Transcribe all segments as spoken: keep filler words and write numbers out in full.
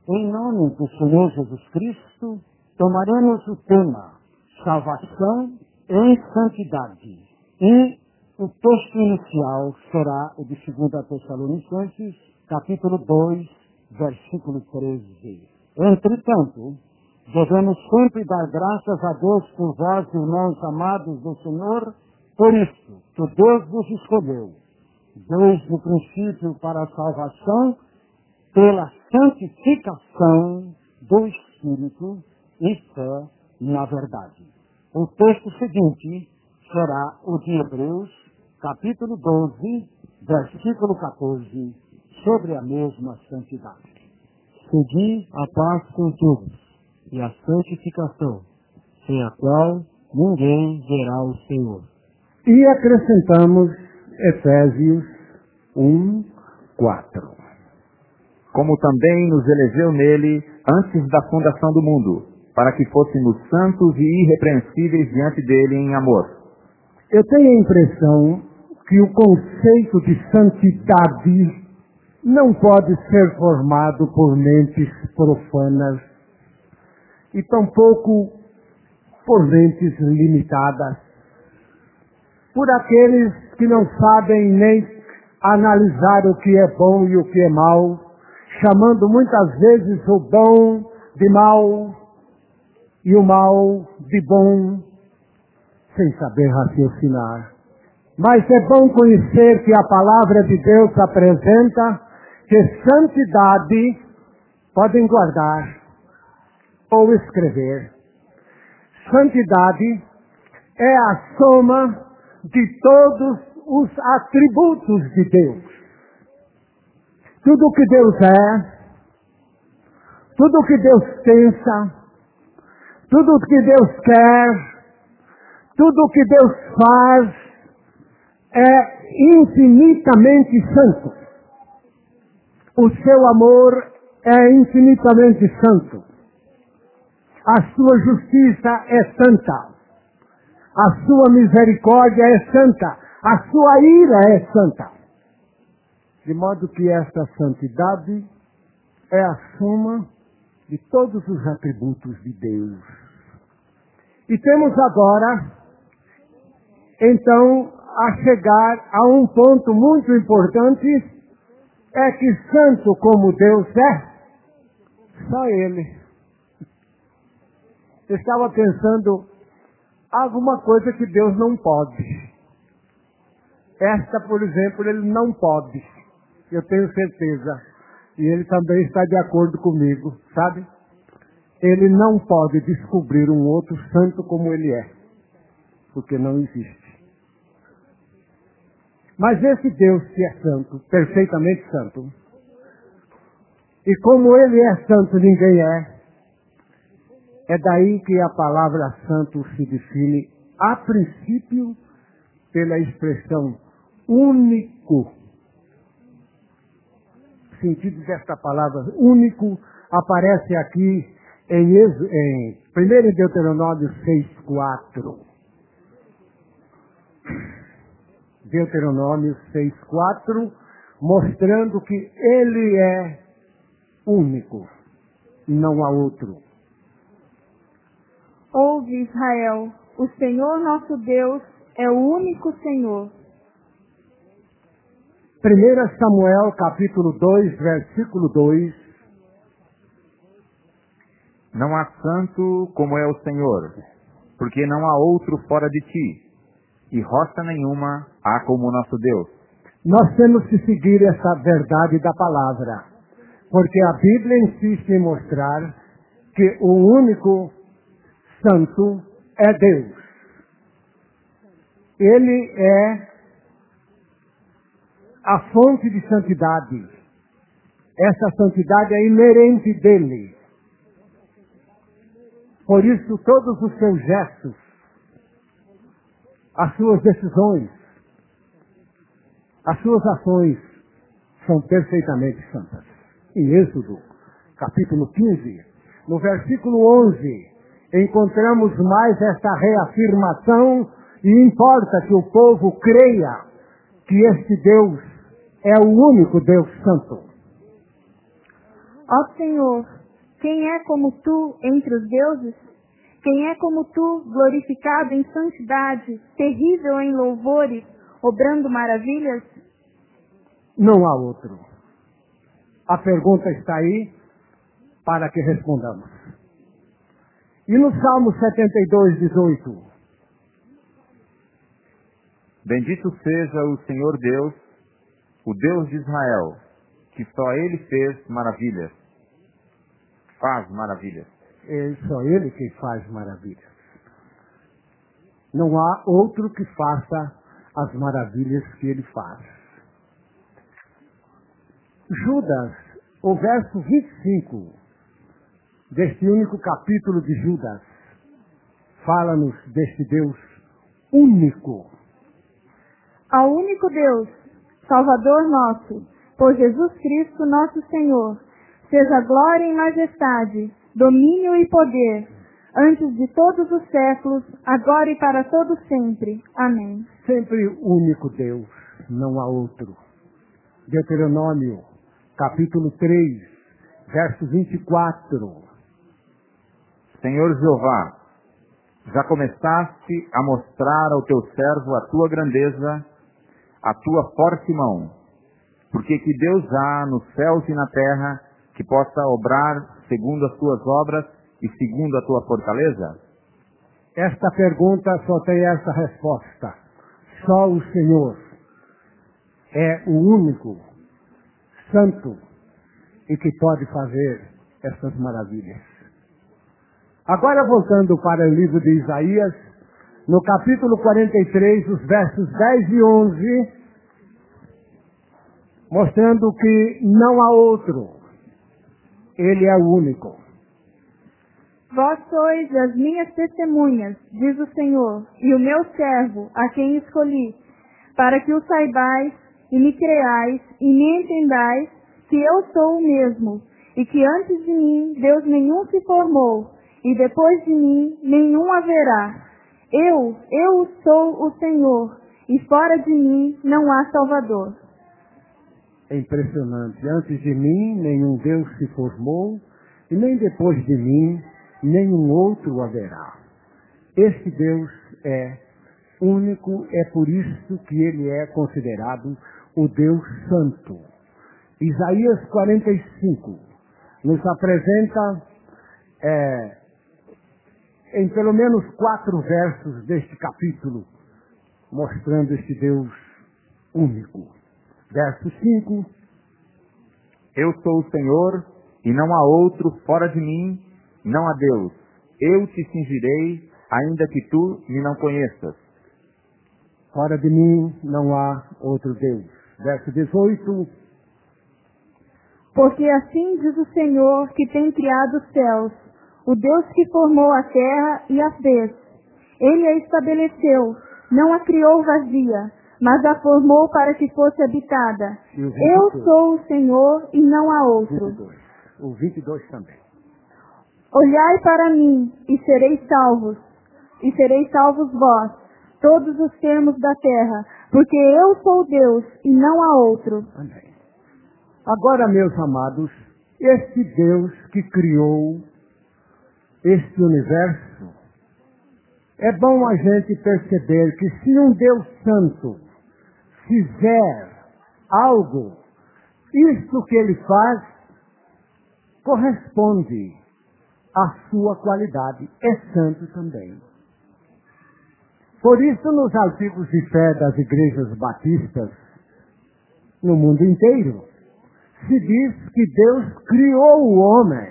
Em nome do Senhor Jesus Cristo, tomaremos o tema salvação em santidade. E o texto inicial será o de segunda Tessalonicenses, capítulo dois, versículo treze. Entretanto, devemos sempre dar graças a Deus por vós, irmãos amados do Senhor, por isso que Deus vos escolheu, desde o princípio para a salvação, pela santificação do Espírito e fé na verdade. O texto seguinte será o de Hebreus, capítulo doze, versículo quatorze, sobre a mesma santidade. Segui a paz com todos e a santificação, sem a qual ninguém verá o Senhor. E acrescentamos Efésios um, quatro. Como também nos elegeu nele antes da fundação do mundo, para que fôssemos santos e irrepreensíveis diante dele em amor. Eu tenho a impressão que o conceito de santidade não pode ser formado por mentes profanas e tampouco por mentes limitadas, por aqueles que não sabem nem analisar o que é bom e o que é mal, chamando muitas vezes o bom de mal e o mal de bom, sem saber raciocinar. Mas é bom conhecer que a palavra de Deus apresenta que santidade podem guardar ou escrever. Santidade é a soma de todos os atributos de Deus. Tudo o que Deus é, tudo o que Deus pensa, tudo o que Deus quer, tudo o que Deus faz é infinitamente santo. O seu amor é infinitamente santo. A sua justiça é santa. A sua misericórdia é santa. A sua ira é santa. De modo que esta santidade é a soma de todos os atributos de Deus. E temos agora, então, a chegar a um ponto muito importante, é que santo como Deus é, só Ele. Eu estava pensando, alguma coisa que Deus não pode. Esta, por exemplo, Ele não pode. Eu tenho certeza. E Ele também está de acordo comigo, sabe? Ele não pode descobrir um outro santo como Ele é. Porque não existe. Mas esse Deus que é santo, perfeitamente santo, e como Ele é santo, ninguém é, é daí que a palavra santo se define, a princípio, pela expressão único. O sentido desta palavra único aparece aqui em, em primeiro Deuteronômio seis, quatro. Deuteronômio seis, quatro, mostrando que Ele é único, não há outro. Ouve, Israel, o Senhor nosso Deus é o único Senhor. primeiro Samuel, capítulo dois, versículo dois. Não há santo como é o Senhor, porque não há outro fora de ti, e rocha nenhuma há como o nosso Deus. Nós temos que seguir essa verdade da palavra, porque a Bíblia insiste em mostrar que o único santo é Deus. Ele é a fonte de santidade. Essa santidade é inerente dele. Por isso, todos os seus gestos, as suas decisões, as suas ações são perfeitamente santas. Em Êxodo, capítulo quinze, no versículo onze, encontramos mais esta reafirmação, e importa que o povo creia que este Deus é o único Deus santo. Ó Senhor, quem é como tu entre os deuses? Quem é como tu, glorificado em santidade, terrível em louvores, obrando maravilhas? Não há outro. A pergunta está aí para que respondamos. E no Salmo setenta e dois, dezoito. Bendito seja o Senhor Deus, o Deus de Israel, que só Ele fez maravilhas. Faz maravilhas. É só Ele que faz maravilhas. Não há outro que faça as maravilhas que Ele faz. Judas, o verso vinte e cinco, deste único capítulo de Judas, fala-nos deste Deus único. Ao único Deus, Salvador nosso, por Jesus Cristo nosso Senhor, seja glória e majestade, domínio e poder, antes de todos os séculos, agora e para todo sempre. Amém. Sempre único Deus, não há outro. Deuteronômio, capítulo três, verso vinte e quatro. Senhor Jeová, já começaste a mostrar ao teu servo a tua grandeza, a tua forte mão, porque que Deus há nos céus e na terra que possa obrar segundo as tuas obras e segundo a tua fortaleza? Esta pergunta só tem essa resposta. Só o Senhor é o único, santo, e que pode fazer essas maravilhas. Agora voltando para o livro de Isaías, no capítulo quarenta e três, os versos dez e onze, mostrando que não há outro. Ele é o único. Vós sois as minhas testemunhas, diz o Senhor, e o meu servo, a quem escolhi, para que o saibais e me creais e me entendais que eu sou o mesmo, e que antes de mim Deus nenhum se formou, e depois de mim nenhum haverá. Eu, eu sou o Senhor, e fora de mim não há Salvador. É impressionante. Antes de mim nenhum Deus se formou, e nem depois de mim nenhum outro haverá. Este Deus é único, é por isso que ele é considerado o Deus Santo. Isaías quarenta e cinco nos apresenta é, em pelo menos quatro versos deste capítulo, mostrando este Deus único. Verso cinco. Eu sou o Senhor, e não há outro fora de mim, não há Deus. Eu te cingirei, ainda que tu me não conheças. Fora de mim não há outro Deus. Verso dezoito. Porque assim diz o Senhor que tem criado os céus, o Deus que formou a terra e a fez. Ele a estabeleceu, não a criou vazia, mas a formou para que fosse habitada. Eu sou o Senhor e não há outro. vinte e dois. O vinte e dois também. Olhai para mim e sereis salvos, e sereis salvos vós, todos os termos da terra, porque eu sou Deus e não há outro. Amém. Agora, meus amados, este Deus que criou este universo, é bom a gente perceber que se um Deus santo fizer algo, isso que ele faz corresponde à sua qualidade. É santo também. Por isso, nos artigos de fé das igrejas batistas no mundo inteiro, se diz que Deus criou o homem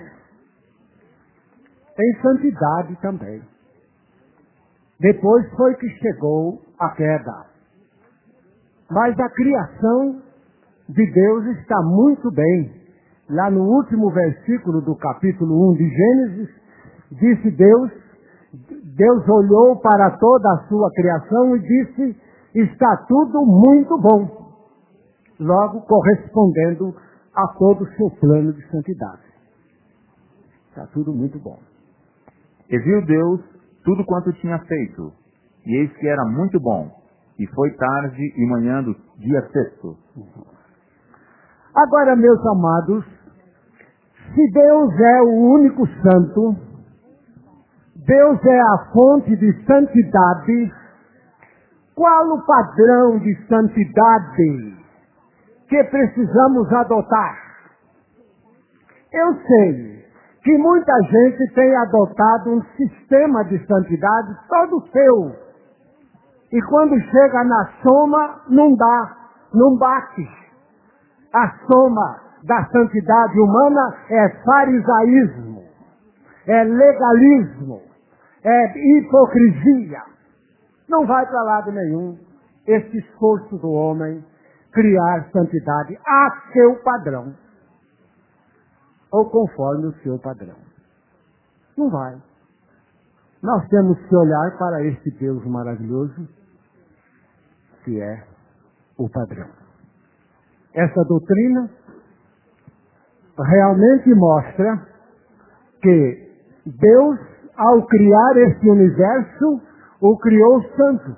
em santidade também. Depois foi que chegou a queda. Mas a criação de Deus está muito bem. Lá no último versículo do capítulo um de Gênesis, disse Deus, Deus olhou para toda a sua criação e disse, está tudo muito bom. Logo correspondendo a todo o seu plano de santidade. Está tudo muito bom. E viu Deus tudo quanto tinha feito, e eis que era muito bom, e foi tarde e manhã do dia sexto. Agora, meus amados, Se Deus é o único santo, Deus é a fonte de santidade, qual o padrão de santidade que precisamos adotar? Eu sei que muita gente tem adotado um sistema de santidade todo seu. E quando chega na soma, não dá, não bate. A soma da santidade humana é farisaísmo, é legalismo, é hipocrisia. Não vai para lado nenhum esse esforço do homem criar santidade a seu padrão, ou conforme o seu padrão. Não vai. Nós temos que olhar para esse Deus maravilhoso, que é o padrão. Essa doutrina realmente mostra que Deus, ao criar esse universo, o criou santo.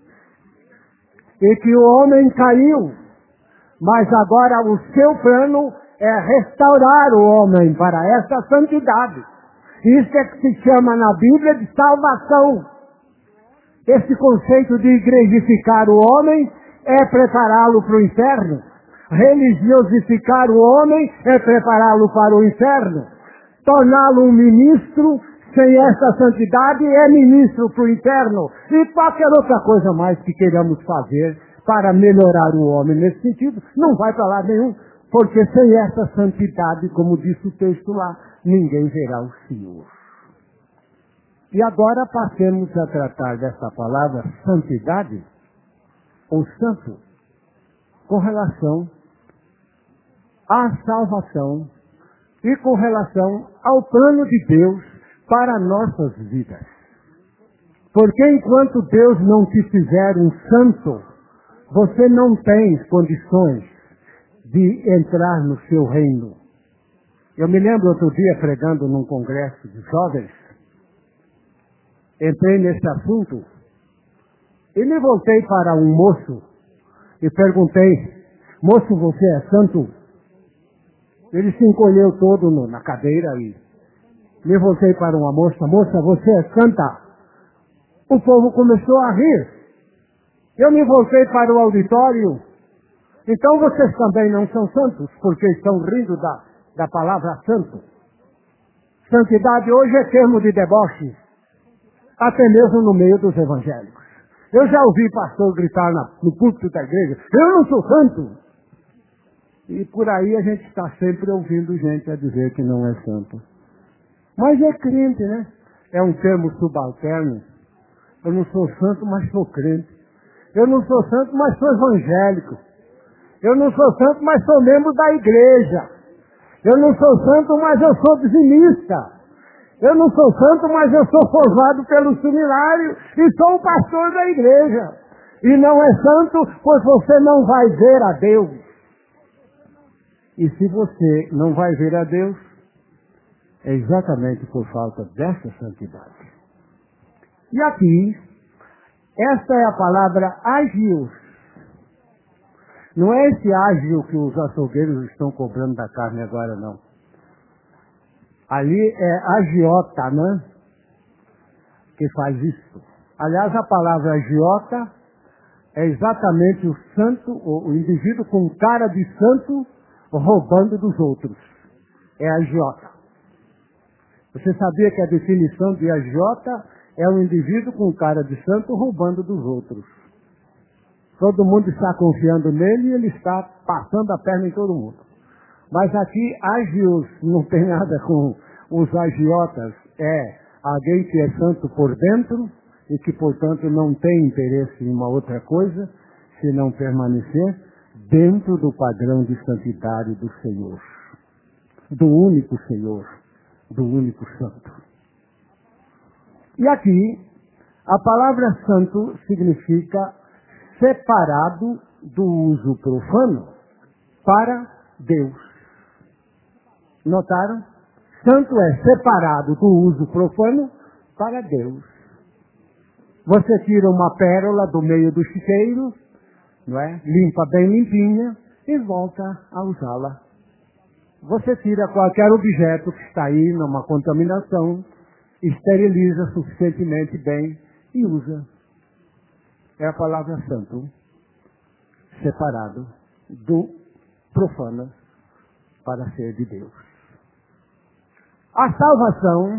E que o homem caiu, mas agora o seu plano é restaurar o homem para essa santidade. Isso é que se chama na Bíblia de salvação. Esse conceito de igrejificar o homem é prepará-lo para o inferno. Religiosificar o homem é prepará-lo para o inferno. Torná-lo um ministro sem essa santidade é ministro para o inferno. E qualquer outra coisa mais que queiramos fazer para melhorar o homem nesse sentido, não vai para lado nenhum. Porque sem essa santidade, como disse o texto lá, ninguém verá o Senhor. E agora passemos a tratar dessa palavra santidade, ou santo, com relação à salvação e com relação ao plano de Deus para nossas vidas. Porque enquanto Deus não te fizer um santo, você não tem condições de entrar no seu reino. Eu me lembro outro dia pregando num congresso de jovens, entrei nesse assunto e me voltei para um moço e perguntei: moço, você é santo? Ele se encolheu todo no, na cadeira e me voltei para uma moça: moça, você é santa? O povo começou a rir. Eu me voltei para o auditório: então vocês também não são santos, porque estão rindo da, da palavra santo. Santidade hoje é termo de deboche, até mesmo no meio dos evangélicos. Eu já ouvi pastor gritar na, no púlpito da igreja: eu não sou santo. E por aí a gente está sempre ouvindo gente a dizer que não é santo. Mas é crente, né? É um termo subalterno. Eu não sou santo, mas sou crente. Eu não sou santo, mas sou evangélico. Eu não sou santo, mas sou membro da igreja. Eu não sou santo, mas eu sou dizimista. Eu não sou santo, mas eu sou formado pelo seminário e sou o pastor da igreja. E não é santo, pois você não vai ver a Deus. E se você não vai ver a Deus, é exatamente por falta dessa santidade. E aqui, esta é a palavra agios. Não é esse ágio que os açougueiros estão cobrando da carne agora, não. Ali é agiota, né? Que faz isso. Aliás, a palavra agiota é exatamente o santo, o indivíduo com cara de santo roubando dos outros. É agiota. Você sabia que a definição de agiota é um indivíduo com cara de santo roubando dos outros? Todo mundo está confiando nele e ele está passando a perna em todo mundo. Mas aqui, agios não tem nada com os agiotas. É alguém que é santo por dentro e que, portanto, não tem interesse em uma outra coisa, senão permanecer dentro do padrão de santidade do Senhor. Do único Senhor, do único santo. E aqui, a palavra santo significa separado do uso profano para Deus. Notaram? Santo é separado do uso profano para Deus. Você tira uma pérola do meio do chiqueiro, não é? Limpa bem limpinha e volta a usá-la. Você tira qualquer objeto que está aí numa contaminação, esteriliza suficientemente bem e usa. É a palavra santo, separado do profano para ser de Deus. A salvação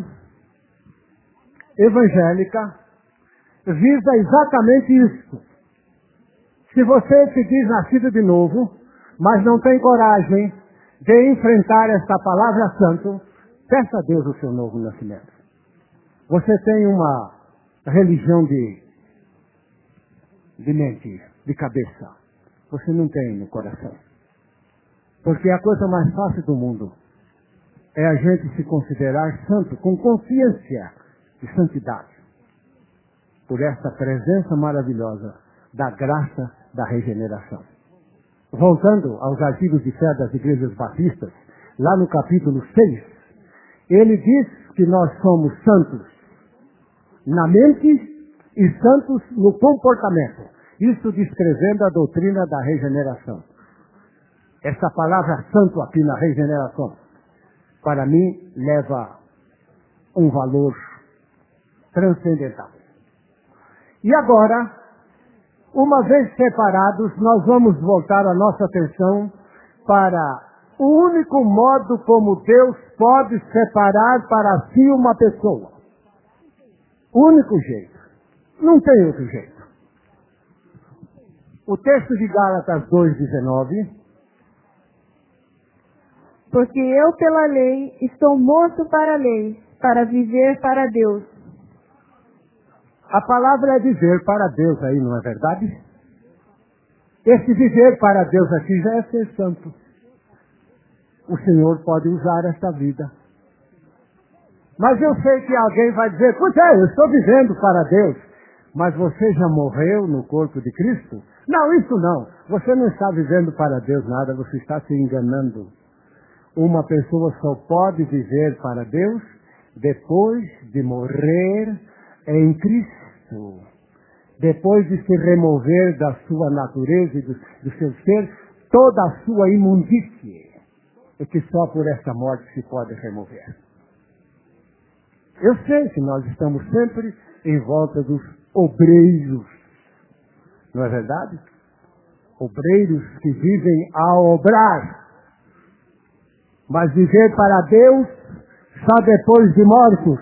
evangélica visa exatamente isso. Se você se diz nascido de novo, mas não tem coragem de enfrentar esta palavra santo, peça a Deus o seu novo nascimento. Você tem uma religião de, de mente, de cabeça. Você não tem no coração. Porque a coisa mais fácil do mundo é a gente se considerar santo, com consciência de santidade, por esta presença maravilhosa da graça da regeneração. Voltando aos artigos de fé das igrejas batistas, lá no capítulo seis, ele diz que nós somos santos na mente e santos no comportamento. Isso descrevendo a doutrina da regeneração. Essa palavra santo aqui na regeneração, para mim, leva um valor transcendental. E agora, uma vez separados, nós vamos voltar a nossa atenção para o único modo como Deus pode separar para si uma pessoa. O único jeito. Não tem outro jeito. O texto de Gálatas dois, dezenove. Porque eu, pela lei, estou morto para a lei, para viver para Deus. A palavra é viver para Deus aí, não é verdade? Esse viver para Deus aqui já é ser santo. O Senhor pode usar esta vida. Mas eu sei que alguém vai dizer, pois é, eu estou vivendo para Deus. Mas você já morreu no corpo de Cristo? Não, isso não. Você não está vivendo para Deus nada, você está se enganando. Uma pessoa só pode viver para Deus depois de morrer em Cristo. Depois de se remover da sua natureza e do, do seu ser toda a sua imundície. E que só por esta morte se pode remover. Eu sei que nós estamos sempre em volta dos obreiros. Não é verdade? Obreiros que vivem a obrar. Mas viver para Deus só depois de mortos.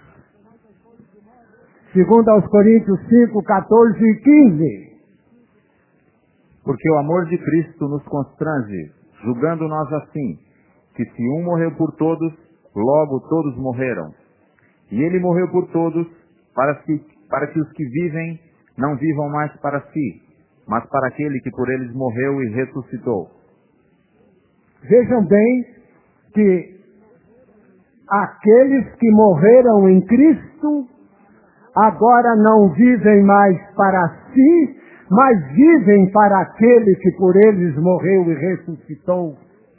Segundo aos Coríntios cinco, quatorze e quinze. Porque o amor de Cristo nos constrange, julgando nós assim, que se um morreu por todos, logo todos morreram. E ele morreu por todos, para que, para que os que vivem não vivam mais para si, mas para aquele que por eles morreu e ressuscitou. Vejam bem que aqueles que morreram em Cristo agora não vivem mais para si, mas vivem para aquele que por eles morreu e ressuscitou.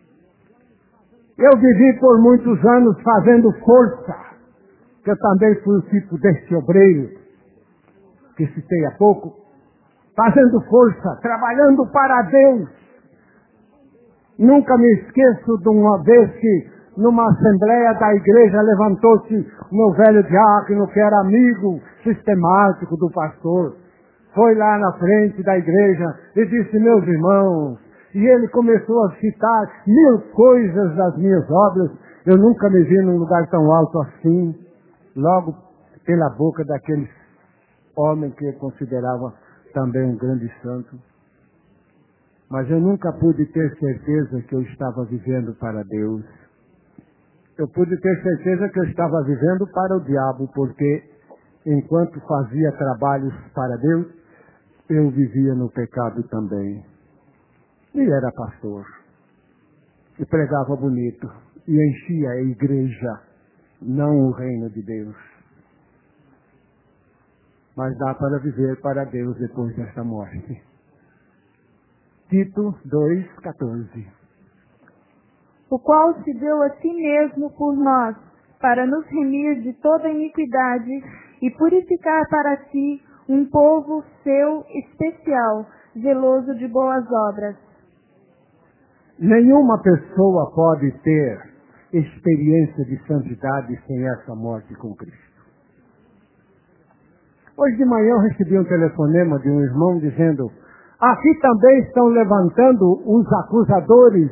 Eu vivi por muitos anos fazendo força, que eu também fui o tipo desse obreiro, que citei há pouco, fazendo força, trabalhando para Deus. Nunca me esqueço de uma vez que, numa assembleia da igreja, levantou-se meu velho diácono, que era amigo sistemático do pastor. Foi lá na frente da igreja e disse, meus irmãos, e ele começou a citar mil coisas das minhas obras. Eu nunca me vi num lugar tão alto assim, logo pela boca daquele homem que eu considerava também um grande santo. Mas eu nunca pude ter certeza que eu estava vivendo para Deus. Eu pude ter certeza que eu estava vivendo para o diabo, porque enquanto fazia trabalhos para Deus, eu vivia no pecado também. E era pastor. E pregava bonito. E enchia a igreja, não o reino de Deus. Mas dá para viver para Deus depois desta morte. Tito dois, quatorze. O qual se deu a si mesmo por nós, para nos remir de toda iniquidade e purificar para si um povo seu especial, zeloso de boas obras. Nenhuma pessoa pode ter experiência de santidade sem essa morte com Cristo. Hoje de manhã eu recebi um telefonema de um irmão dizendo: aqui também estão levantando os acusadores,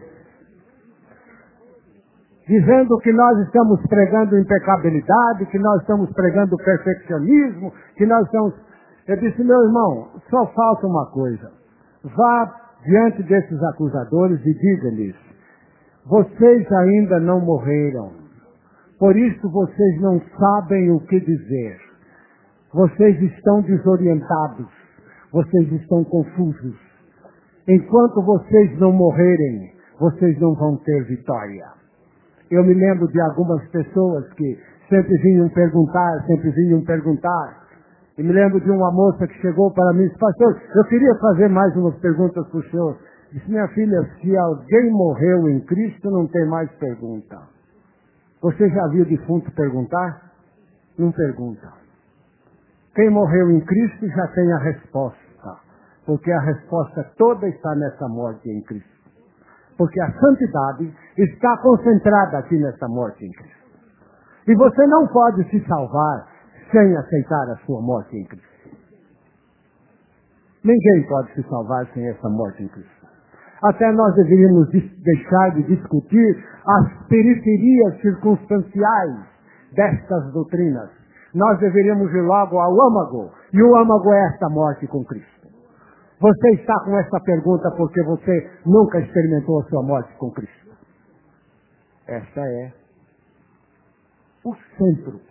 dizendo que nós estamos pregando impecabilidade, que nós estamos pregando perfeccionismo, que nós estamos... Eu disse: meu irmão, só falta uma coisa. Vá diante desses acusadores e diga-lhes: vocês ainda não morreram, por isso vocês não sabem o que dizer. Vocês estão desorientados, vocês estão confusos. Enquanto vocês não morrerem, vocês não vão ter vitória. Eu me lembro de algumas pessoas que sempre vinham perguntar, sempre vinham perguntar. E me lembro de uma moça que chegou para mim e disse: pastor, eu queria fazer mais umas perguntas para o senhor. Disse: minha filha, se alguém morreu em Cristo, não tem mais pergunta. Você já viu defunto perguntar? Não pergunta. Quem morreu em Cristo já tem a resposta, porque a resposta toda está nessa morte em Cristo. Porque a santidade está concentrada aqui nessa morte em Cristo. E você não pode se salvar sem aceitar a sua morte em Cristo. Ninguém pode se salvar sem essa morte em Cristo. Até nós deveríamos deixar de discutir as periferias circunstanciais destas doutrinas. Nós deveríamos ir logo ao âmago, e o âmago é esta morte com Cristo. Você está com essa pergunta porque você nunca experimentou a sua morte com Cristo. Esta é o centro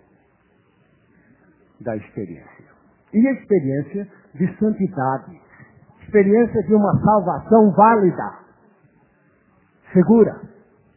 da experiência. E a experiência de santidade. Experiência de uma salvação válida, segura.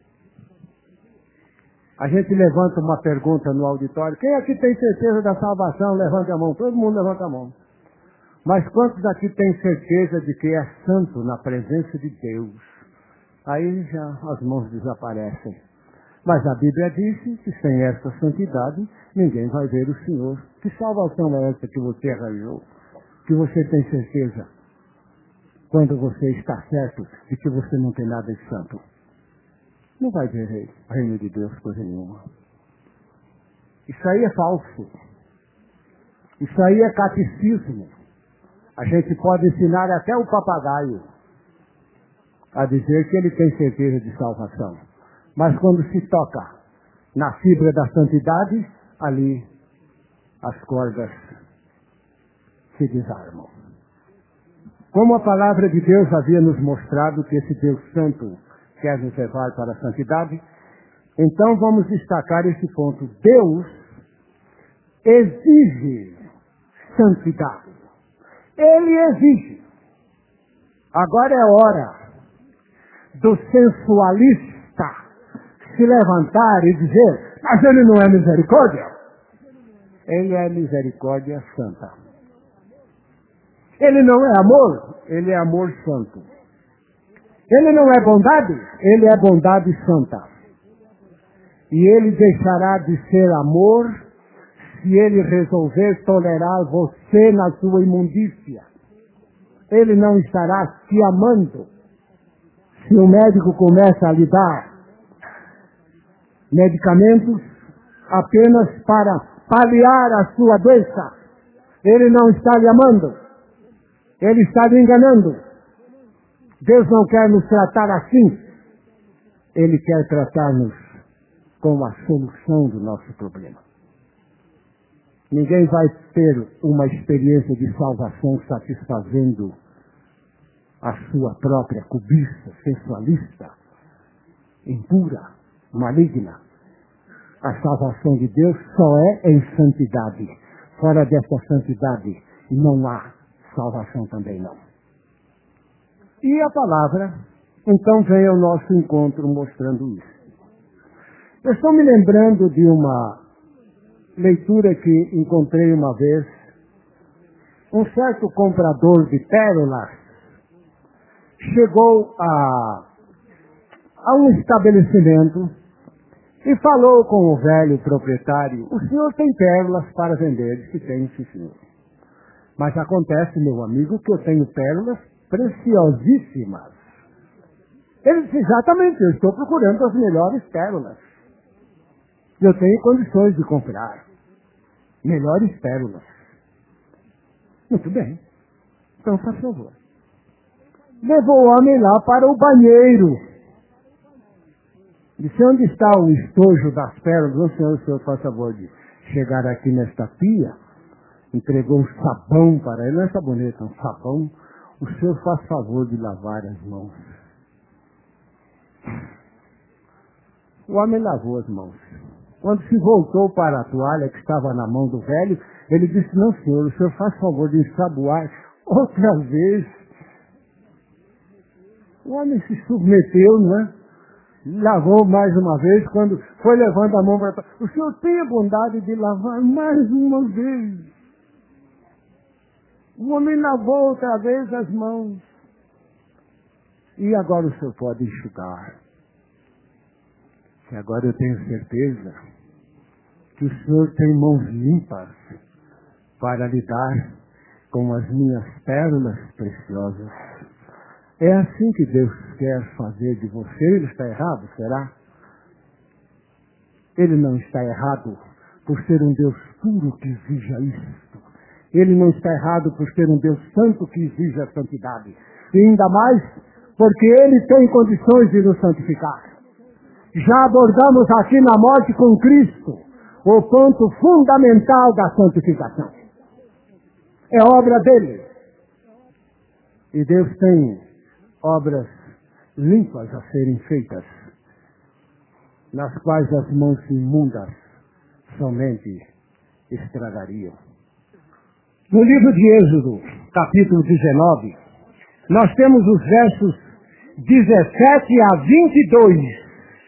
A gente levanta uma pergunta no auditório: quem aqui tem certeza da salvação? Levante a mão. Todo mundo levanta a mão. Mas quantos aqui têm certeza de que é santo na presença de Deus? Aí já as mãos desaparecem. Mas a Bíblia diz que sem essa santidade ninguém vai ver o Senhor. Que salvação é essa que você arranjou? Que você tem certeza quando você está certo de que você não tem nada de santo? Não vai ver o reino de Deus coisa nenhuma. Isso aí é falso. Isso aí é catecismo. A gente pode ensinar até o papagaio a dizer que ele tem certeza de salvação. Mas quando se toca na fibra da santidade, ali as cordas se desarmam. Como a palavra de Deus havia nos mostrado que esse Deus Santo quer nos levar para a santidade, então vamos destacar esse ponto. Deus exige santidade. Ele exige. Agora é hora do sensualista se levantar e dizer: mas ele não é misericórdia? Ele é misericórdia santa. Ele não é amor? Ele é amor santo. Ele não é bondade? Ele é bondade santa. E ele deixará de ser amor se ele resolver tolerar você na sua imundícia. Ele não estará te amando se o médico começa a lhe dar medicamentos apenas para paliar a sua doença. Ele não está lhe amando. Ele está lhe enganando. Deus não quer nos tratar assim. Ele quer tratar-nos com a solução do nosso problema. Ninguém vai ter uma experiência de salvação satisfazendo a sua própria cobiça sensualista, impura, maligna. A salvação de Deus só é em santidade. Fora dessa santidade não há salvação também não. E a palavra, então, vem ao nosso encontro mostrando isso. Eu estou me lembrando de uma leitura que encontrei uma vez. Um certo comprador de pérolas chegou a, a um estabelecimento e falou com o velho proprietário: o senhor tem pérolas para vender? Ele disse: tem, sim, senhor. Mas acontece, meu amigo, que eu tenho pérolas preciosíssimas. Ele disse, exatamente, eu estou procurando as melhores pérolas. Eu tenho condições de comprar melhores pérolas. Muito bem. Então, faz favor. Levou o homem lá para o banheiro. Disse, onde está o estojo das pérolas? O senhor, o senhor faz favor de chegar aqui nesta pia. Entregou um sabão para ele. Não é sabonete, é um sabão. O senhor faz favor de lavar as mãos. O homem lavou as mãos. Quando se voltou para a toalha que estava na mão do velho, ele disse, não senhor, o senhor faz favor de ensaboar outra vez. O homem se submeteu, não é? Lavou mais uma vez, quando foi levando a mão para trás. O senhor tem a bondade de lavar mais uma vez. O homem lavou outra vez as mãos. E agora o senhor pode enxugar. E agora eu tenho certeza que o senhor tem mãos limpas para lidar com as minhas pérolas preciosas. É assim que Deus quer fazer de você. Ele está errado, será? Ele não está errado por ser um Deus puro que exija isto. Ele não está errado por ser um Deus santo que exija a santidade. E ainda mais porque Ele tem condições de nos santificar. Já abordamos aqui na morte com Cristo o ponto fundamental da santificação. É obra dele. E Deus tem obras limpas a serem feitas, nas quais as mãos imundas somente estragariam. No livro de Êxodo, capítulo dezenove, nós temos os versos dezessete a vinte e dois.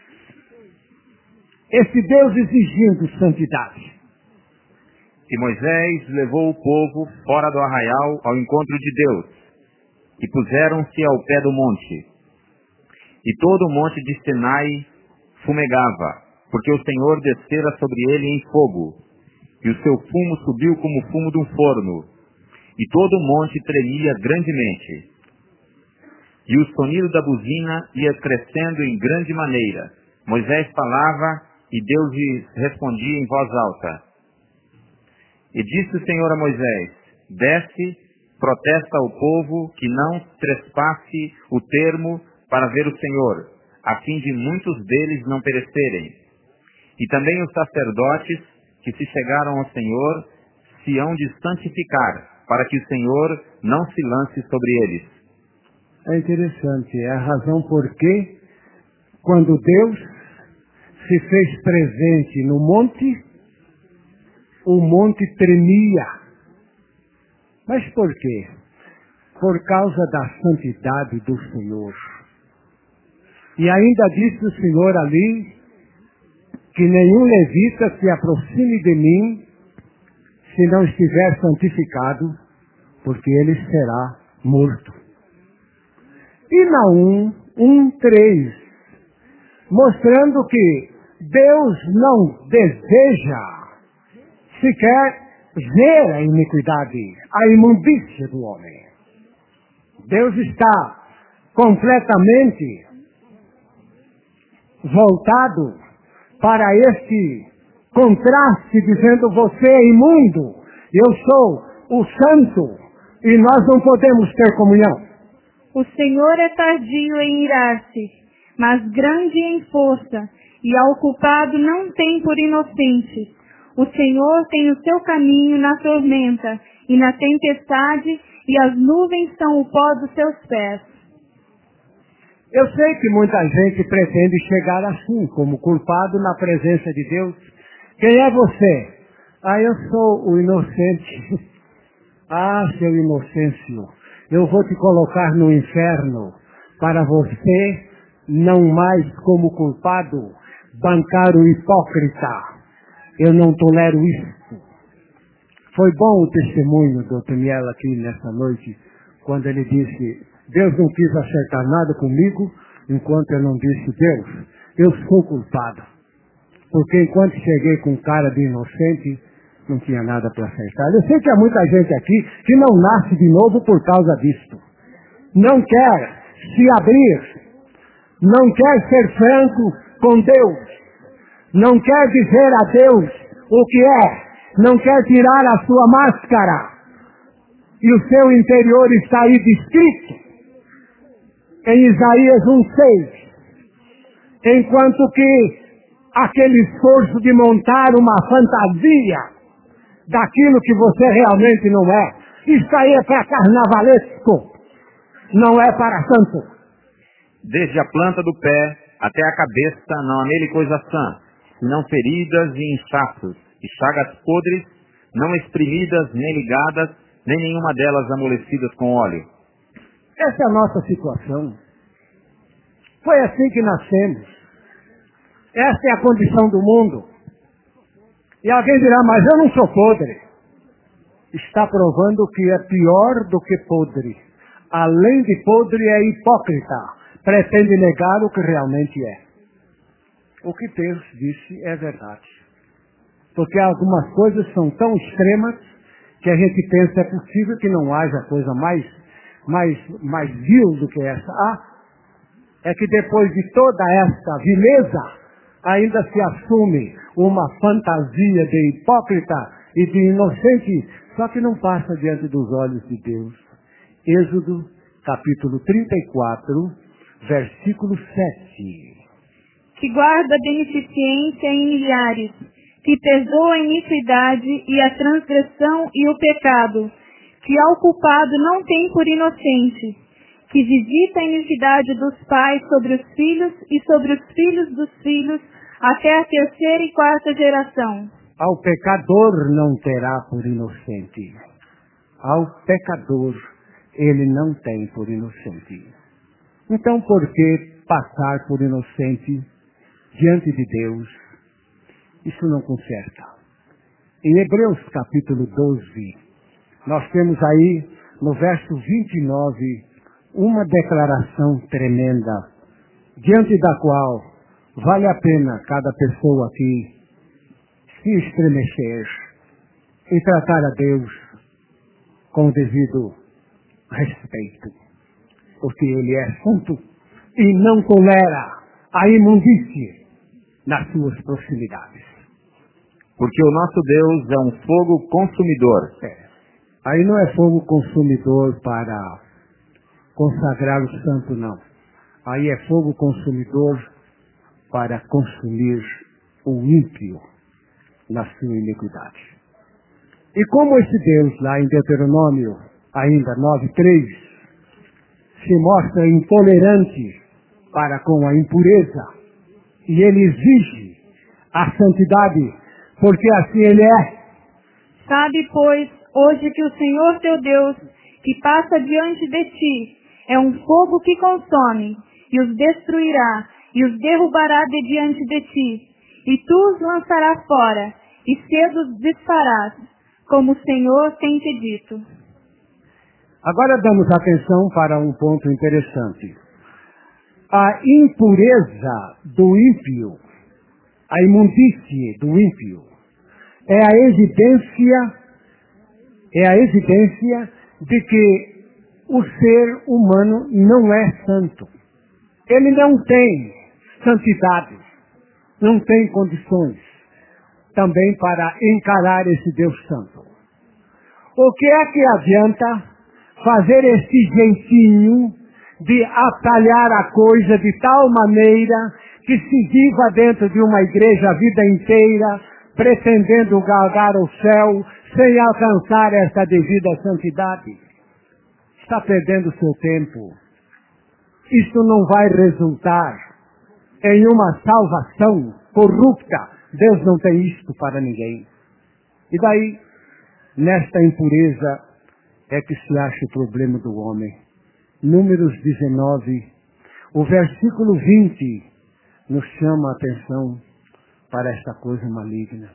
Esse Deus exigindo santidade. E Moisés levou o povo fora do arraial ao encontro de Deus, e puseram-se ao pé do monte. E todo o monte de Sinai fumegava, porque o Senhor descera sobre ele em fogo, e o seu fumo subiu como o fumo de um forno, e todo o monte tremia grandemente. E o sonido da buzina ia crescendo em grande maneira. Moisés falava, e Deus lhe respondia em voz alta. E disse o Senhor a Moisés, desce, protesta ao povo que não trespasse o termo para ver o Senhor, a fim de muitos deles não perecerem. E também os sacerdotes que se chegaram ao Senhor se hão de santificar, para que o Senhor não se lance sobre eles. É interessante, é a razão por que, quando Deus se fez presente no monte, o monte tremia. Mas por quê? Por causa da santidade do Senhor. E ainda disse o Senhor ali, que nenhum levita se aproxime de mim, se não estiver santificado, porque ele será morto. E Naum um, três, mostrando que Deus não deseja sequer ver a iniquidade, a imundícia do homem. Deus está completamente voltado para este contraste, dizendo, você é imundo, eu sou o santo, e nós não podemos ter comunhão. O Senhor é tardio em irar-se, mas grande em força, e ao culpado não tem por inocente. O Senhor tem o seu caminho na tormenta e na tempestade, e as nuvens são o pó dos seus pés. Eu sei que muita gente pretende chegar assim, como culpado na presença de Deus. Quem é você? Ah, eu sou o inocente. Ah, seu inocêncio, eu vou te colocar no inferno para você, não mais como culpado, bancar o hipócrita. Eu não tolero isso. Foi bom o testemunho do Otoniel aqui nessa noite, quando ele disse, Deus não quis acertar nada comigo, enquanto eu não disse, Deus, eu sou culpado. Porque enquanto cheguei com cara de inocente, não tinha nada para acertar. Eu sei que há muita gente aqui que não nasce de novo por causa disto. Não quer se abrir não quer ser franco com Deus, não quer dizer a Deus o que é, não quer tirar a sua máscara, e o seu interior está aí descrito em Isaías um seis, enquanto que aquele esforço de montar uma fantasia daquilo que você realmente não é, isso aí é para carnavalesco, não é para santo. Desde a planta do pé até a cabeça não há nele coisa sã, senão feridas e inchaços, e chagas podres, não exprimidas nem ligadas, nem nenhuma delas amolecidas com óleo. Essa é a nossa situação. Foi assim que nascemos. Essa é a condição do mundo. E alguém dirá, mas eu não sou podre. Está provando que é pior do que podre. Além de podre, é hipócrita. Pretende negar o que realmente é. O que Deus disse é verdade. Porque algumas coisas são tão extremas que a gente pensa é possível que não haja coisa mais, mais, mais vil do que essa. Ah, é que depois de toda essa vileza, ainda se assume uma fantasia de hipócrita e de inocente, só que não passa diante dos olhos de Deus. Êxodo, capítulo trinta e quatro, versículo sete. Que guarda a beneficência em milhares, que perdoa a iniquidade e a transgressão e o pecado, que ao culpado não tem por inocente, que visita a iniquidade dos pais sobre os filhos e sobre os filhos dos filhos, até a terceira e quarta geração. Ao pecador não terá por inocente. Ao pecador ele não tem por inocente. Então por que passar por inocente diante de Deus? Isso não conserta. Em Hebreus capítulo doze, nós temos aí no verso vinte e nove uma declaração tremenda, diante da qual vale a pena cada pessoa aqui se estremecer e tratar a Deus com o devido respeito, porque Ele é santo e não tolera a imundície nas suas proximidades. Porque o nosso Deus é um fogo consumidor. É. Aí não é fogo consumidor para consagrar o santo, não. Aí é fogo consumidor para consumir o ímpio na sua iniquidade. E como esse Deus, lá em Deuteronômio, ainda nove, três, se mostra intolerante para com a impureza, e ele exige a santidade, porque assim ele é. Sabe, pois, hoje que o Senhor teu Deus, que passa diante de ti, é um fogo que consome, e os destruirá, e os derrubará de diante de ti, e tu os lançarás fora, e cedo os desfarás, como o Senhor tem te dito. Agora damos atenção para um ponto interessante. A impureza do ímpio, a imundície do ímpio, é a evidência, é a evidência de que o ser humano não é santo. Ele não tem santidade, não tem condições também para encarar esse Deus santo. O que é que adianta fazer esse jeitinho de atalhar a coisa de tal maneira que se viva dentro de uma igreja a vida inteira, pretendendo galgar o céu, sem alcançar essa devida santidade? Está perdendo seu tempo. Isso não vai resultar em uma salvação corrupta. Deus não tem isto para ninguém. E daí, nesta impureza, é que se acha o problema do homem. Números dezenove, o versículo vinte, nos chama a atenção para esta coisa maligna.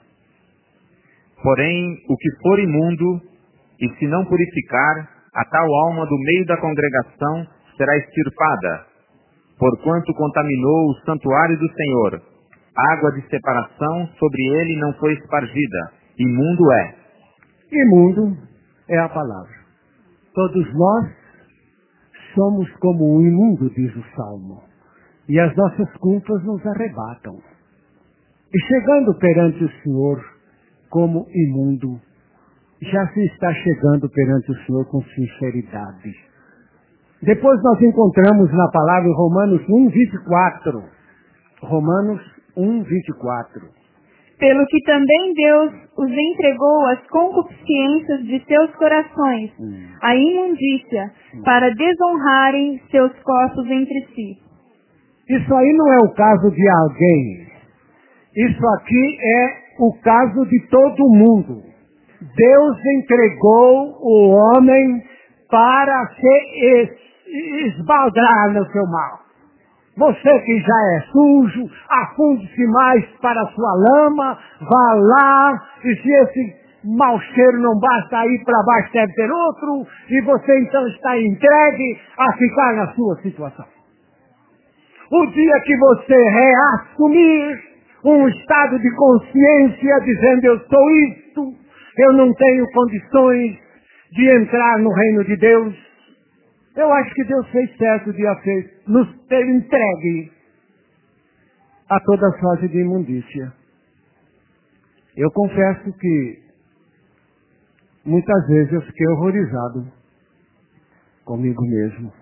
Porém, o que for imundo, e se não purificar, a tal alma do meio da congregação será extirpada, porquanto contaminou o santuário do Senhor. Água de separação sobre ele não foi espargida. Imundo é. Imundo é a palavra. Todos nós somos como um imundo, diz o Salmo. E as nossas culpas nos arrebatam. E chegando perante o Senhor como imundo, já se está chegando perante o Senhor com sinceridade. Depois nós encontramos na palavra Romanos um, vinte e quatro. Romanos um, vinte e quatro. Pelo que também Deus os entregou às concupiscências de seus corações, hum. à imundícia, hum. para desonrarem seus corpos entre si. Isso aí não é o caso de alguém. Isso aqui é o caso de todo mundo. Deus entregou o homem para se esbaldar no seu mal. Você que já é sujo, afunde-se mais para a sua lama, vá lá, e se esse mau cheiro não basta, aí para baixo deve ter outro, e você então está entregue a ficar na sua situação. O dia que você reassumir um estado de consciência, dizendo eu sou isto, eu não tenho condições de entrar no reino de Deus, eu acho que Deus fez certo de nos ter entregue a toda sorte de imundícia. Eu confesso que muitas vezes eu fiquei horrorizado comigo mesmo.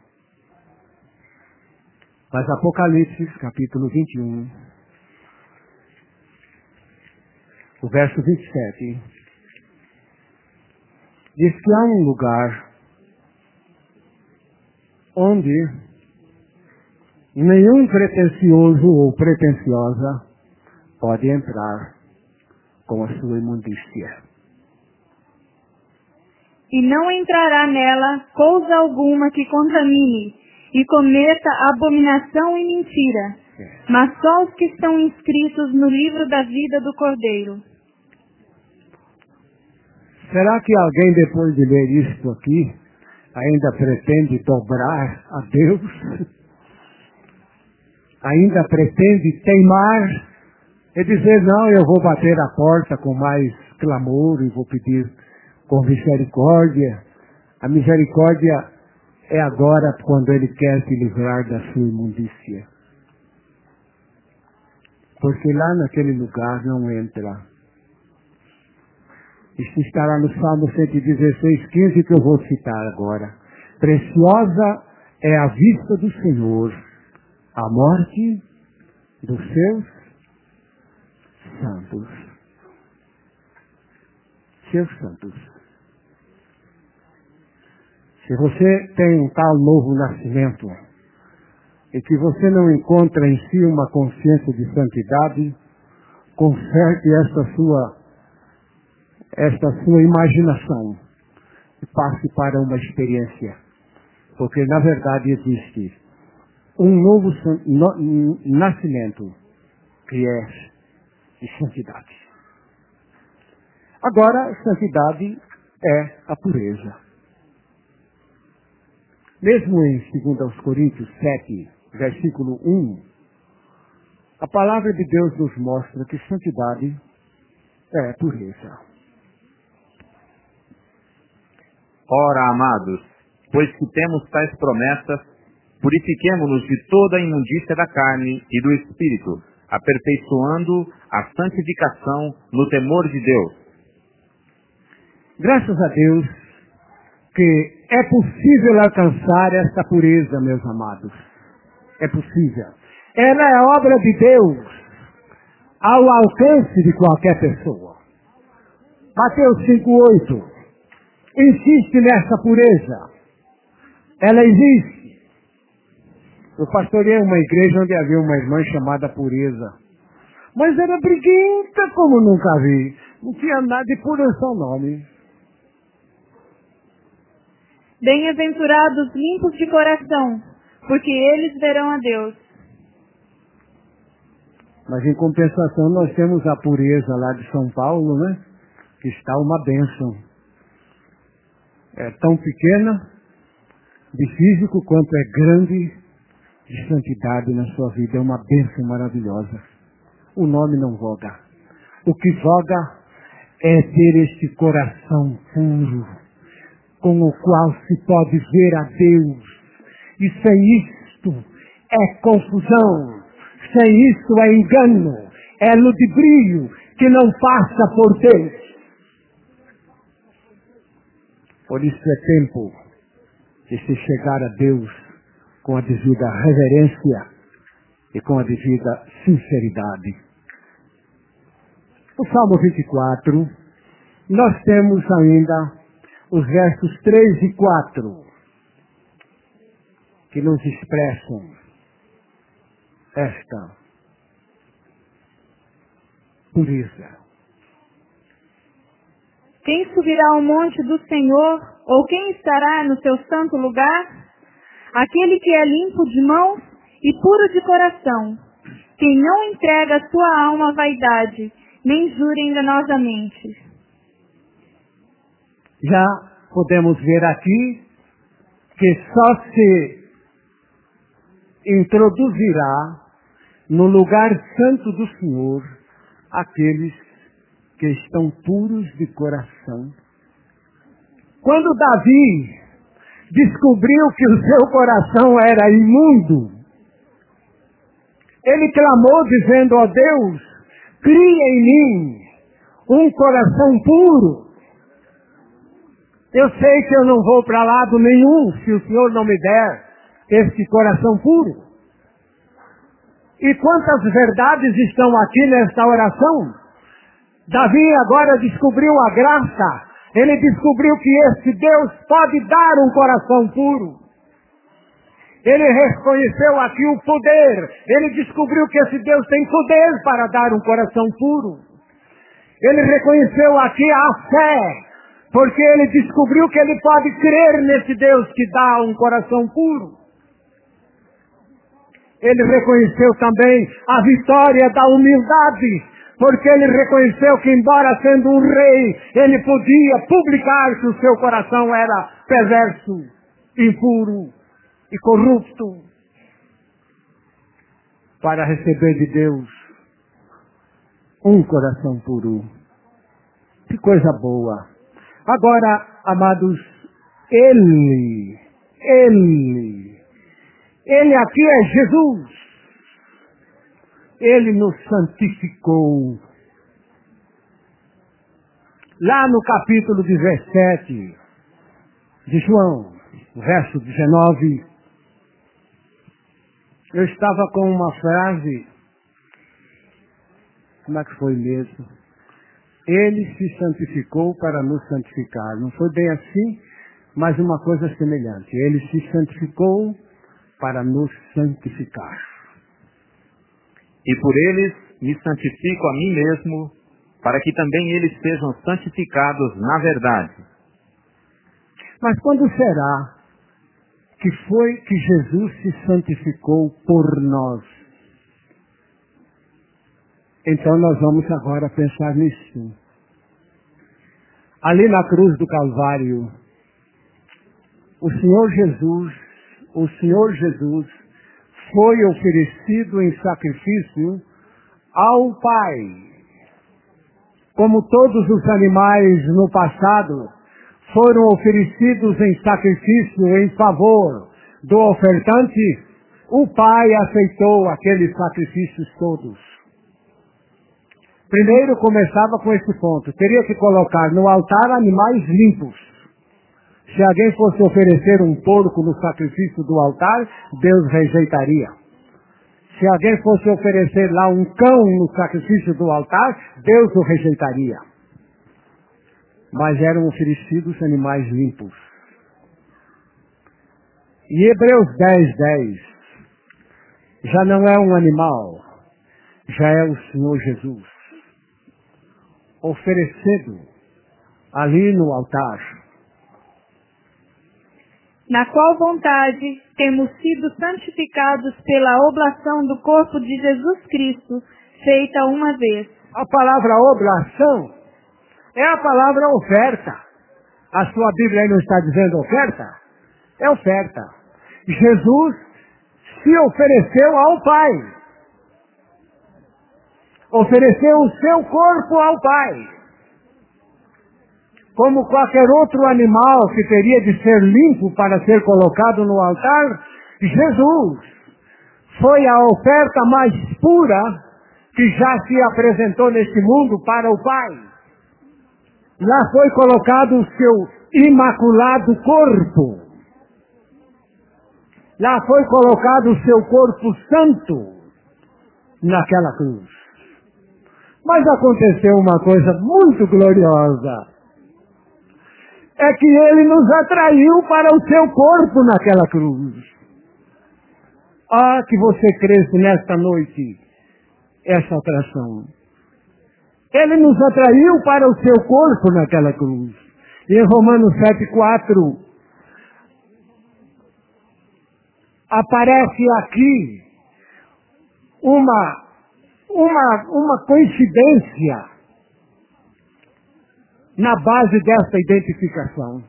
Mas Apocalipse, capítulo vinte e um, o verso vinte e sete, diz que há um lugar onde nenhum pretensioso ou pretensiosa pode entrar com a sua imundícia. E não entrará nela coisa alguma que contamine e cometa abominação e mentira, é. mas só os que estão inscritos no livro da vida do Cordeiro. Será que alguém, depois de ler isto aqui, ainda pretende dobrar a Deus? Ainda pretende teimar e dizer, não, eu vou bater a porta com mais clamor e vou pedir com misericórdia. A misericórdia é agora quando Ele quer te livrar da sua imundícia. Porque lá naquele lugar não entra. Isso estará no Salmo cento e dezesseis, quinze, que eu vou citar agora. Preciosa é a vista do Senhor, a morte dos seus santos. Seus santos. Se você tem um tal novo nascimento e que você não encontra em si uma consciência de santidade, conserte esta sua esta sua imaginação e passe para uma experiência. Porque, na verdade, existe um novo no, nascimento que é de santidade. Agora, santidade é a pureza. Mesmo em dois Coríntios sete, versículo um, a palavra de Deus nos mostra que santidade é pureza. Ora, amados, pois que temos tais promessas, purifiquemo-nos de toda a imundícia da carne e do espírito, aperfeiçoando a santificação no temor de Deus. Graças a Deus que é possível alcançar esta pureza, meus amados. É possível. Ela é obra de Deus ao alcance de qualquer pessoa. Mateus cinco, oito. Insiste nessa pureza. Ela existe. Eu pastoreei uma igreja onde havia uma irmã chamada Pureza. Mas era briguenta como nunca vi. Não tinha nada de pureza ao nome. Bem-aventurados limpos de coração, porque eles verão a Deus. Mas em compensação nós temos a pureza lá de São Paulo, né? Que está uma bênção. É tão pequena, de físico, quanto é grande de santidade na sua vida. É uma bênção maravilhosa. O nome não voga. O que voga é ter este coração puro, com o qual se pode ver a Deus. E sem isto, é confusão. Sem isso é engano, é ludibrio que não passa por Deus. Por isso é tempo de se chegar a Deus com a devida reverência e com a devida sinceridade. No Salmo vinte e quatro, nós temos ainda os versos três e quatro, que nos expressam esta pureza. Quem subirá ao monte do Senhor, ou quem estará no seu santo lugar? Aquele que é limpo de mãos e puro de coração, quem não entrega a sua alma à vaidade, nem jura enganosamente. Já podemos ver aqui que só se introduzirá no lugar santo do Senhor aqueles que estão puros de coração. Quando Davi descobriu que o seu coração era imundo, ele clamou dizendo: ó Deus, cria em mim um coração puro. Eu sei que eu não vou para lado nenhum se o Senhor não me der esse coração puro. E quantas verdades estão aqui nesta oração? Davi agora descobriu a graça. Ele descobriu que esse Deus pode dar um coração puro. Ele reconheceu aqui o poder. Ele descobriu que esse Deus tem poder para dar um coração puro. Ele reconheceu aqui a fé, porque ele descobriu que ele pode crer nesse Deus que dá um coração puro. Ele reconheceu também a vitória da humildade, porque ele reconheceu que, embora sendo um rei, ele podia publicar que o seu coração era perverso, impuro e corrupto, para receber de Deus um coração puro. Que coisa boa! Agora, amados, Ele, Ele, Ele aqui é Jesus. Ele nos santificou. Lá no capítulo dezessete de João, verso dezenove, eu estava com uma frase, como é que foi mesmo? Ele se santificou para nos santificar. Não foi bem assim, mas uma coisa semelhante. Ele se santificou para nos santificar. E por eles me santifico a mim mesmo, para que também eles sejam santificados na verdade. Mas quando será que foi que Jesus se santificou por nós? Então nós vamos agora pensar nisso. Ali na cruz do Calvário, o Senhor Jesus, o Senhor Jesus foi oferecido em sacrifício ao Pai. Como todos os animais no passado foram oferecidos em sacrifício em favor do ofertante, o Pai aceitou aqueles sacrifícios todos. Primeiro começava com esse ponto. Teria que colocar no altar animais limpos. Se alguém fosse oferecer um porco no sacrifício do altar, Deus rejeitaria. Se alguém fosse oferecer lá um cão no sacrifício do altar, Deus o rejeitaria. Mas eram oferecidos animais limpos. E Hebreus dez, dez já não é um animal, já é o Senhor Jesus, oferecido ali no altar. Na qual vontade temos sido santificados pela oblação do corpo de Jesus Cristo, feita uma vez. A palavra oblação é a palavra oferta. A sua Bíblia aí não está dizendo oferta? É oferta. Jesus se ofereceu ao Pai. Ofereceu o seu corpo ao Pai. Como qualquer outro animal que teria de ser limpo para ser colocado no altar, Jesus foi a oferta mais pura que já se apresentou neste mundo para o Pai. Lá foi colocado o seu imaculado corpo. Lá foi colocado o seu corpo santo naquela cruz. Mas aconteceu uma coisa muito gloriosa. É que ele nos atraiu para o seu corpo naquela cruz. Ah, que você cresça nesta noite essa atração. Ele nos atraiu para o seu corpo naquela cruz. E em Romanos sete, quatro, aparece aqui uma, uma, uma coincidência na base dessa identificação.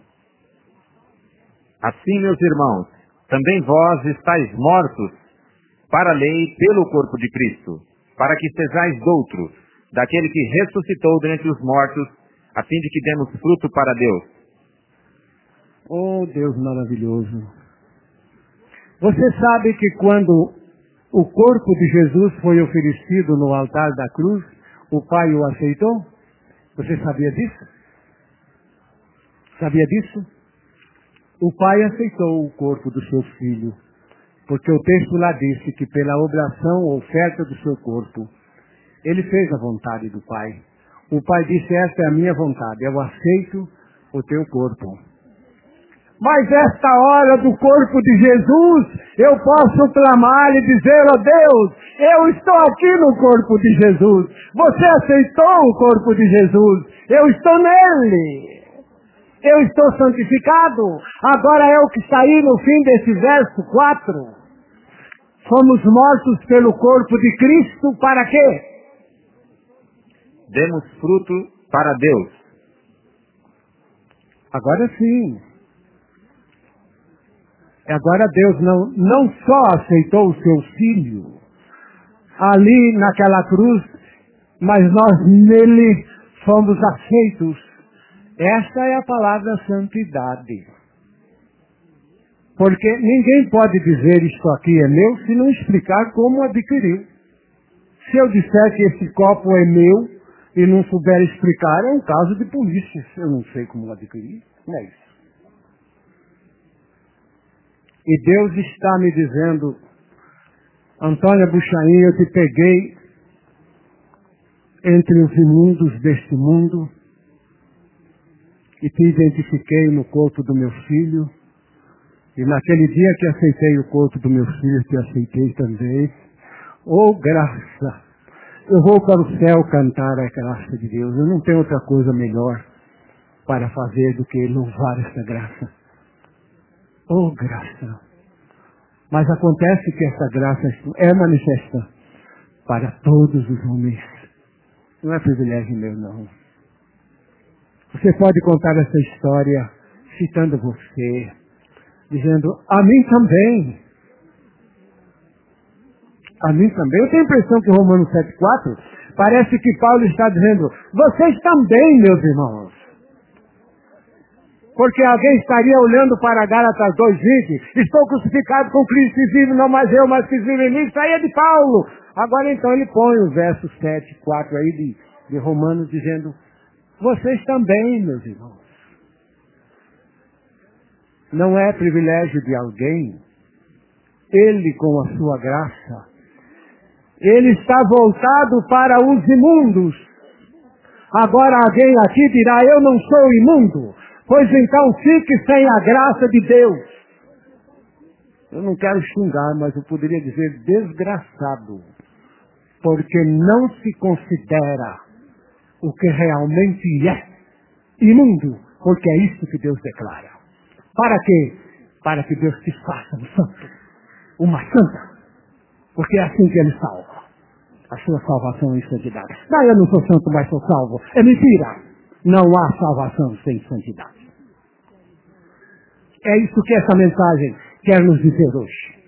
Assim, meus irmãos, também vós estáis mortos para a lei pelo corpo de Cristo, para que sejais doutos daquele que ressuscitou dentre os mortos, a fim de que demos fruto para Deus. Oh, Deus maravilhoso! Você sabe que quando o corpo de Jesus foi oferecido no altar da cruz, o Pai o aceitou? Você sabia disso? Sabia disso? O Pai aceitou o corpo do seu Filho, porque o texto lá disse que pela oblação ou oferta do seu corpo, ele fez a vontade do Pai. O Pai disse, esta é a minha vontade, eu aceito o teu corpo. Mas esta hora do corpo de Jesus, eu posso clamar e dizer, ó Deus, eu estou aqui no corpo de Jesus. Você aceitou o corpo de Jesus. Eu estou nele. Eu estou santificado. Agora é o que está aí no fim desse verso quatro. Fomos mortos pelo corpo de Cristo para quê? Demos fruto para Deus. Agora sim. Agora Deus não, não só aceitou o seu Filho ali naquela cruz, mas nós nele fomos aceitos. Esta é a palavra santidade. Porque ninguém pode dizer isto aqui é meu se não explicar como adquiriu. Se eu disser que esse copo é meu e não souber explicar, é um caso de polícia. Eu não sei como adquirir. Não é isso. E Deus está me dizendo, Antônia Buchaim, eu te peguei entre os imundos deste mundo e te identifiquei no corpo do meu filho. E naquele dia que aceitei o corpo do meu filho, te aceitei também. Oh, graça! Eu vou para o céu cantar a graça de Deus. Eu não tenho outra coisa melhor para fazer do que louvar essa graça. Oh, graça! Mas acontece que essa graça é manifesta para todos os homens. Não é privilégio meu, não. Você pode contar essa história citando você, dizendo, a mim também. A mim também. Eu tenho a impressão que Romanos sete, quatro, parece que Paulo está dizendo, vocês também, meus irmãos. Porque alguém estaria olhando para Gálatas dois, vinte, estou crucificado com Cristo e vivo, não mais eu, mas que vive em mim, isso aí é de Paulo. Agora então ele põe o verso sete, quatro aí de, de Romanos, dizendo, vocês também, meus irmãos. Não é privilégio de alguém, ele com a sua graça, ele está voltado para os imundos. Agora alguém aqui dirá, eu não sou imundo. Pois então fique sem a graça de Deus. Eu não quero xingar, mas eu poderia dizer desgraçado. Porque não se considera o que realmente é imundo. Porque é isso que Deus declara. Para quê? Para que Deus te faça um santo. Uma santa. Porque é assim que Ele salva. A sua salvação em santidade. Não, eu não sou santo, mas sou salvo. É mentira. Não há salvação sem santidade. É isso que essa mensagem quer nos dizer hoje.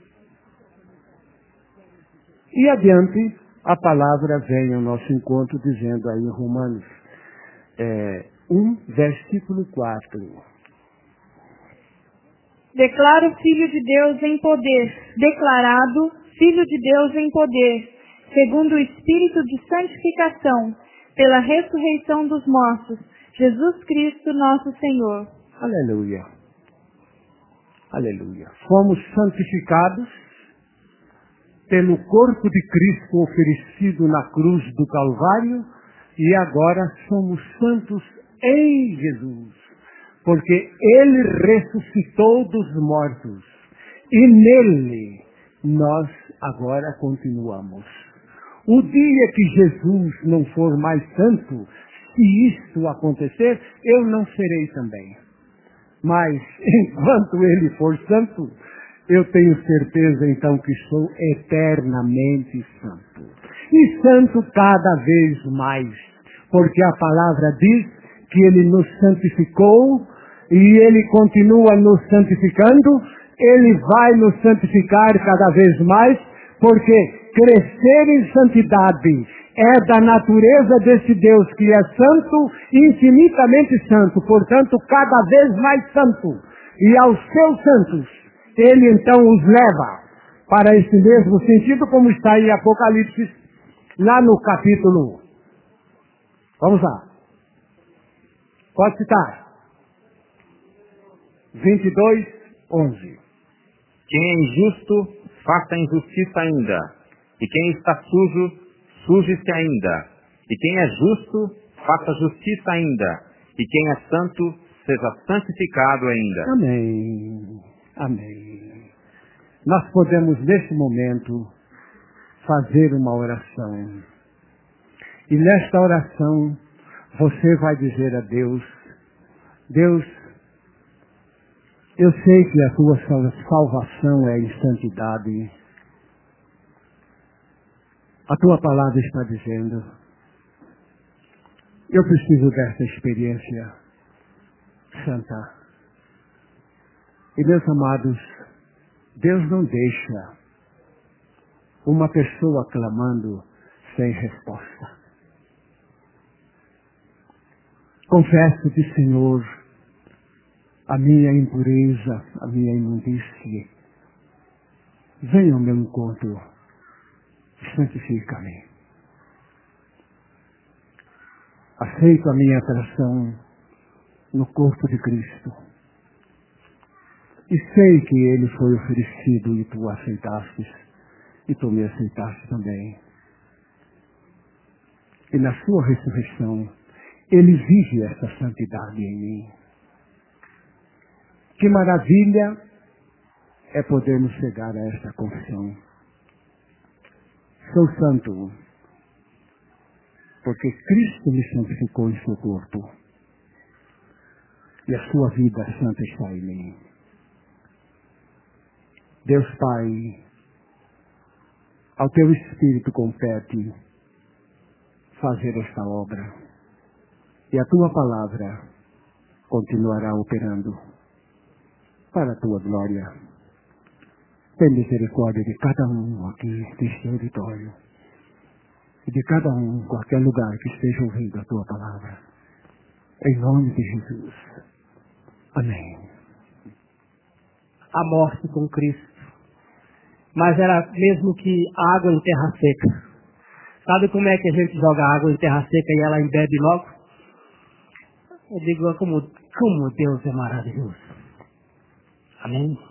E adiante, a palavra vem ao nosso encontro dizendo aí em Romanos é, um, versículo quatro. Declara o Filho de Deus em poder, declarado Filho de Deus em poder, segundo o Espírito de santificação, pela ressurreição dos mortos, Jesus Cristo nosso Senhor. Aleluia. Aleluia. Fomos santificados pelo corpo de Cristo oferecido na cruz do Calvário e agora somos santos em Jesus, porque Ele ressuscitou dos mortos e nele nós agora continuamos. O dia que Jesus não for mais santo, se isto acontecer, eu não serei também. Mas, enquanto Ele for santo, eu tenho certeza então que sou eternamente santo. E santo cada vez mais, porque a palavra diz que Ele nos santificou e Ele continua nos santificando. Ele vai nos santificar cada vez mais, porque crescer em santidade é da natureza desse Deus que é santo, infinitamente santo, portanto cada vez mais santo. E aos seus santos, Ele então os leva para esse mesmo sentido, como está em Apocalipse, lá no capítulo. Vamos lá. Pode citar. vinte e dois, onze. Quem é injusto, faça injustiça ainda. E quem está sujo, suje-se ainda. E quem é justo, faça justiça ainda. E quem é santo, seja santificado ainda. Amém. Amém. Nós podemos, neste momento, fazer uma oração. E nesta oração, você vai dizer a Deus, Deus, eu sei que a tua salvação é em santidade. A tua palavra está dizendo, eu preciso dessa experiência santa. E meus amados, Deus não deixa uma pessoa clamando sem resposta. Confesso-te, Senhor, a minha impureza, a minha imundície. Venha ao meu encontro, santifica-me. Aceito a minha atração no corpo de Cristo. E sei que Ele foi oferecido e tu aceitaste, e tu me aceitaste também. E na sua ressurreição, Ele vive essa santidade em mim. Que maravilha é podermos chegar a esta confissão. Sou santo, porque Cristo me santificou em seu corpo. E a sua vida santa está em mim. Deus Pai, ao teu Espírito compete fazer esta obra. E a tua palavra continuará operando para a tua glória. Tem misericórdia de cada um aqui neste auditório. E de cada um em qualquer lugar que esteja ouvindo a tua palavra. Em nome de Jesus. Amém. A morte com Cristo. Mas era mesmo que água em terra seca. Sabe como é que a gente joga água em terra seca e ela embebe logo? Eu digo, como, como Deus é maravilhoso. Amém?